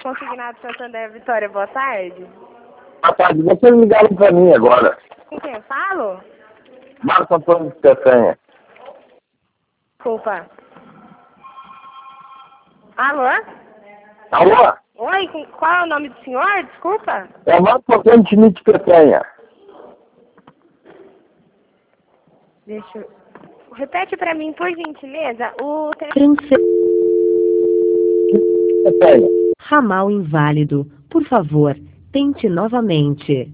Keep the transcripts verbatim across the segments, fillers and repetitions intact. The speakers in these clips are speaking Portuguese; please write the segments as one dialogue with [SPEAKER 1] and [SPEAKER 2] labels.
[SPEAKER 1] Consignado Santander Vitória, boa tarde.
[SPEAKER 2] Boa tarde, vocês ligaram pra mim agora.
[SPEAKER 1] Com quem eu falo?
[SPEAKER 2] Marco Antônio de Peçanha.
[SPEAKER 1] Desculpa. Alô?
[SPEAKER 2] Alô?
[SPEAKER 1] Oi, com- qual é o nome do senhor? Desculpa.
[SPEAKER 2] É Marco Antônio de Peçanha.
[SPEAKER 1] Deixa eu... Repete pra mim, por gentileza, o telefone...
[SPEAKER 2] Peçanha.
[SPEAKER 3] Ramal inválido. Por favor, tente novamente.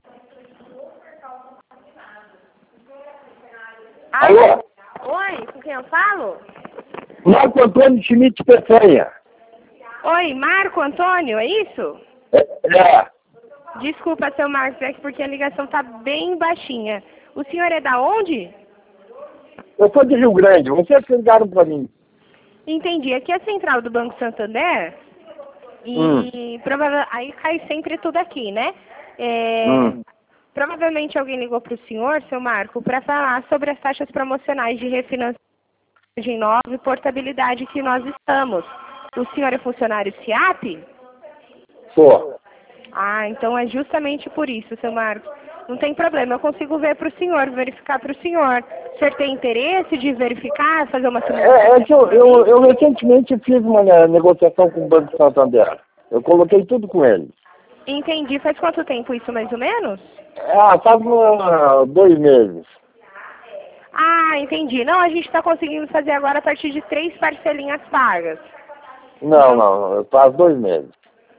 [SPEAKER 2] Alô?
[SPEAKER 1] Oi, com quem eu falo?
[SPEAKER 2] Marco Antônio Schmidt Peçanha.
[SPEAKER 1] Oi, Marco Antônio, é isso?
[SPEAKER 2] É, é.
[SPEAKER 1] Desculpa, seu Marcos, é que porque a ligação tá bem baixinha. O senhor é da onde?
[SPEAKER 2] Eu sou de Rio Grande, vocês que ligaram pra mim.
[SPEAKER 1] Entendi. Aqui é a central do Banco Santander. E
[SPEAKER 2] Hum.
[SPEAKER 1] prova- aí cai sempre tudo aqui, né? É,
[SPEAKER 2] Hum.
[SPEAKER 1] Provavelmente alguém ligou para o senhor, seu Marco, para falar sobre as taxas promocionais de refinanciamento nova e portabilidade que nós estamos. O senhor é funcionário S I A P?
[SPEAKER 2] Sou.
[SPEAKER 1] Ah, então é justamente por isso, seu Marcos. Não tem problema, eu consigo ver para o senhor, verificar para o senhor. O senhor tem interesse de verificar, fazer uma simulação?
[SPEAKER 2] É, é que eu, eu, eu recentemente fiz uma né, negociação com o Banco Santander. Eu coloquei tudo com ele.
[SPEAKER 1] Entendi. Faz quanto tempo isso, mais ou menos?
[SPEAKER 2] Ah, faz uh, dois meses.
[SPEAKER 1] Ah, entendi. Não, a gente está conseguindo fazer agora a partir de três parcelinhas pagas.
[SPEAKER 2] Não, não, faz dois meses.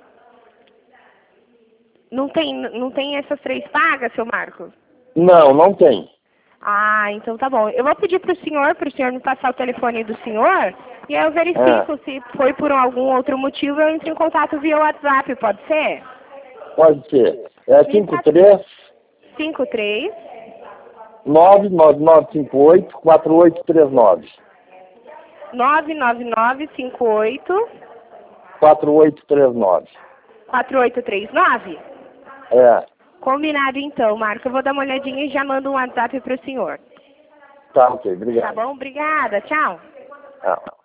[SPEAKER 1] Não tem, não tem essas três pagas, seu Marcos?
[SPEAKER 2] Não, não tem.
[SPEAKER 1] Ah, então tá bom. Eu vou pedir para o senhor, para o senhor me passar o telefone do senhor, e aí eu verifico
[SPEAKER 2] É.
[SPEAKER 1] se foi por algum outro motivo, eu entro em contato via WhatsApp, pode ser?
[SPEAKER 2] Pode ser. É cinco três
[SPEAKER 1] cinco três
[SPEAKER 2] nove nove nove cinco oito quatro oito três nove.
[SPEAKER 1] nove nove nove cinco oito
[SPEAKER 2] quatro oito três nove.
[SPEAKER 1] quatro oito três nove?
[SPEAKER 2] É.
[SPEAKER 1] Combinado então, Marco. Eu vou dar uma olhadinha e já mando um WhatsApp para o senhor.
[SPEAKER 2] Tá, ok.
[SPEAKER 1] Tá
[SPEAKER 2] Obrigado.
[SPEAKER 1] bom? Obrigada. Tchau.
[SPEAKER 2] Ah.